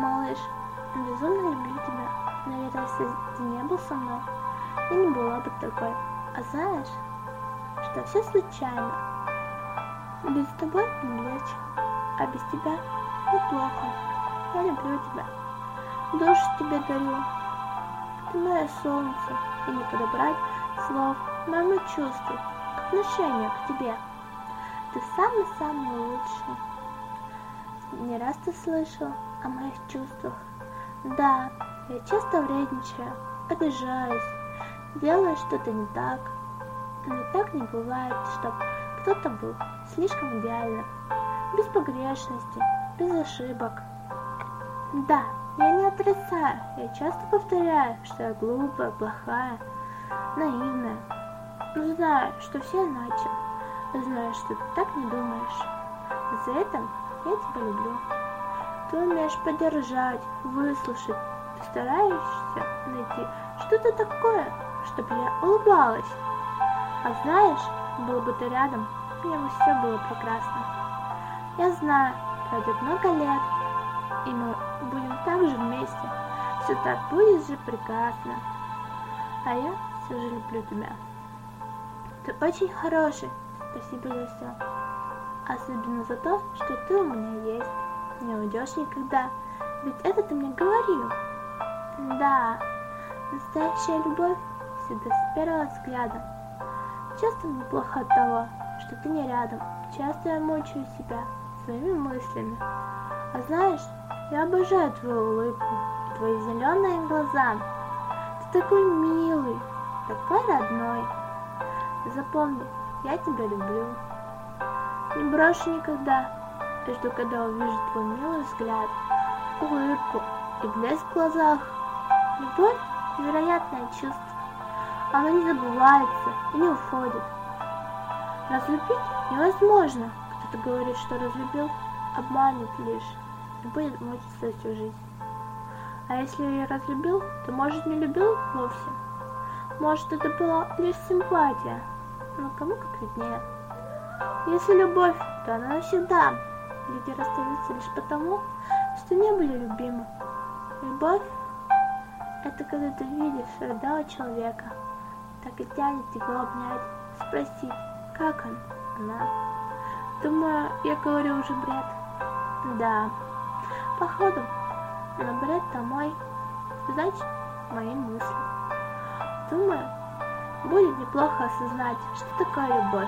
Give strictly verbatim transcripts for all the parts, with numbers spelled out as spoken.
малыш, безумно люблю тебя. Наверное, если ты не был со мной, я не была бы такой. А знаешь, что все случайно. Быть с тобой не легче, а без тебя неплохо. Я люблю тебя. Душу тебе дарю. Ты мое солнце, и не подобрать слов моему чувству, к отношению к тебе. Ты самый-самый лучший. Не раз ты слышал о моих чувствах. Да, я часто вредничаю, обижаюсь, делаю что-то не так. Но так не бывает, чтоб кто-то был слишком идеальным, без погрешности, без ошибок. Да, я не отрицаю, я часто повторяю, что я глупая, плохая, наивная. Но знаю, что все иначе. Знаю, что ты так не думаешь. За это я тебя люблю. Ты умеешь поддержать, выслушать. Ты стараешься найти что-то такое, чтобы я улыбалась. А знаешь, был бы ты рядом, мне бы все было прекрасно. Я знаю, пройдет много лет, и мы будем так же вместе. Все так будет же прекрасно. А я все же люблю тебя. Ты очень хороший. Спасибо за все. Особенно за то, что ты у меня есть. Не уйдешь никогда. Ведь это ты мне говорил. Да, настоящая любовь всегда с первого взгляда. Часто мне плохо от того, что ты не рядом. Часто я мучаю себя своими мыслями. А знаешь, я обожаю твою улыбку, твои зеленые глаза. Ты такой милый, такой родной. Запомни, я тебя люблю. Не брошу никогда. Я жду, когда увижу твой милый взгляд, улыбку и блеск в глазах. Любовь — невероятное чувство. Оно не забывается и не уходит. Разлюбить невозможно. Кто-то говорит, что разлюбил, обманет лишь и будет мучиться всю жизнь. А если я разлюбил, то, может, не любил вовсе. Может, это была лишь симпатия. Но кому как виднее. Если любовь, то она навсегда. Люди расстаются лишь потому, что не были любимы. Любовь — это когда ты видишь родного человека, так и тянет его обнять, спросить, как он, она. Думаю, я говорю уже бред. Да, походу, но бред-то мой, значит, мои мысли. Думаю, будет неплохо осознать, что такое любовь.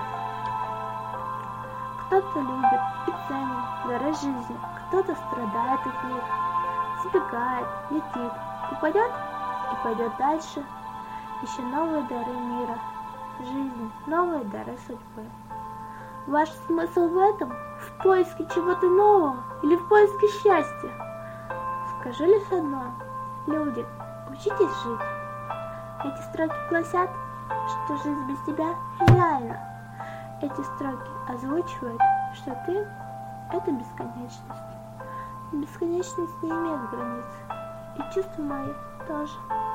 Кто-то любит и ценит дары жизни, кто-то страдает от них, сбегает, летит, упадет и пойдет дальше. Еще новые дары мира, жизни, новые дары судьбы. Ваш смысл в этом? В поиске чего-то нового или в поиске счастья? Скажу лишь одно. Люди, учитесь жить. Эти строки гласят, что жизнь без тебя реальна. Эти строки озвучивают, что ты — это бесконечность. Бесконечность не имеет границ. И чувства мои тоже.